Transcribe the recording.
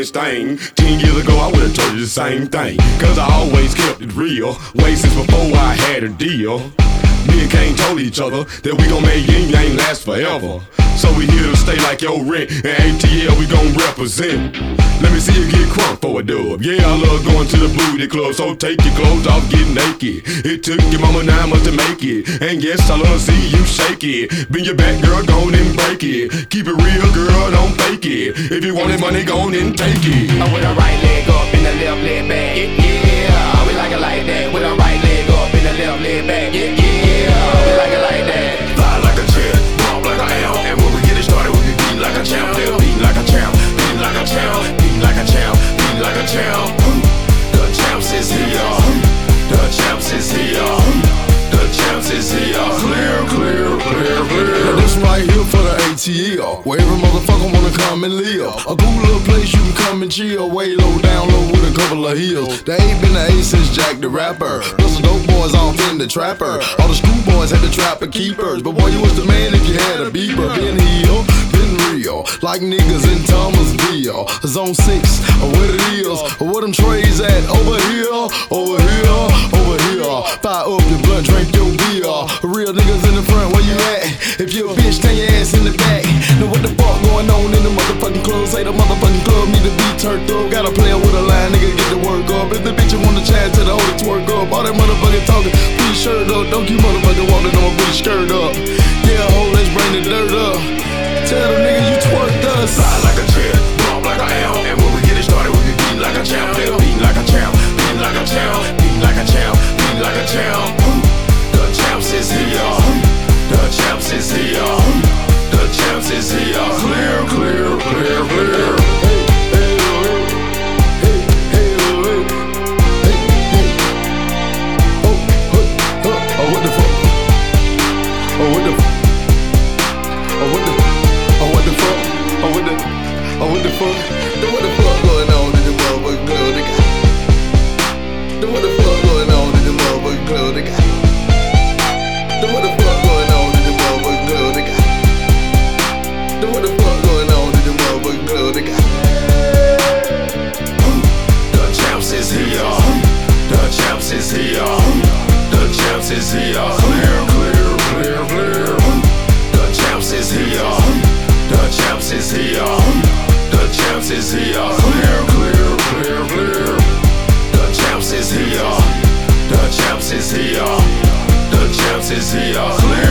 this thing. 10 years ago, I would've told you the same thing. Cause I always kept it real, way since before I had a deal. Me and Kane told each other that we gon' make yin yang last forever. So we here to stay like your rent, and ATL we gon' represent. Let me see you get crunk for a dub. Yeah, I love going to the booty club, so take your clothes off, get naked. It took your mama 9 months to make it, and yes, I love to see you shake it. Bend your back, girl, go on and break it. Keep it real, girl, don't fake it. If you want it, money, go on and take it. With a right leg up and the left leg back, yeah. We like it like that. With a right leg up and the left leg back, yeah. We like it like that. Fly like a jet, bump like a L. And when we get it started, we be beating like a champ. They'll beat like a champ, beating like a champ, beating like a champ, beating like a champ. The champs is here. The champs is here. The champs is here. Clear, clear, clear, clear. Now this right here for the ATL, where every motherfucker wanna come and live. A cool little place you can come and chill, way low, down low with a couple of hills. They ain't been the A since Jack the Rapper. Plus the dope boys off in the trapper. All the schoolboys had the trapper keepers, but boy you was the man if you had a beeper. Been here, been real, like niggas in Thomasville. Zone 6, or what it is, or what them trays at. Over here, over here, over here. Fire up your blunt, drink your beer. Real niggas in the front, where you at? If you a bitch, stand your ass in the back. Know what the fuck going on in the motherfucking club? Say the motherfucking club need to be turned up. Gotta play with a line, nigga, get the work up. If the bitch wanna chat to the whole twerk up. All that motherfucking talking, put your shirt up. Don't you motherfucking walking on, put your skirt up. Yeah, ho, let's bring the dirt up. Tell them niggas you twerked us. Fly like a jet, bump like a L. And when we get it started, we be beating like a champ. They'll beat like a champ, beating like a champ, beating like a champ, beating like a champ. The champs is here. The champs is here. The champs is here. Clear, clear, clear, clear. What the fuck? Oh, what the fuck? Oh, what the fuck? Oh, what the fuck? Oh, what the fuck? What the fuck going on in the motherfucking club, nigga? What the fuck going on in the motherfucking club, nigga? What the fuck going on in the motherfucking club, nigga? What the fuck going on in the motherfucking club, nigga? The champs is here. The champs is here. The champs is here. Clear, clear, clear, clear. The champs is here. The champs is here. The champs is here. Clear, clear, clear, clear. The champs is here. The champs is here. The champs is here. Clear.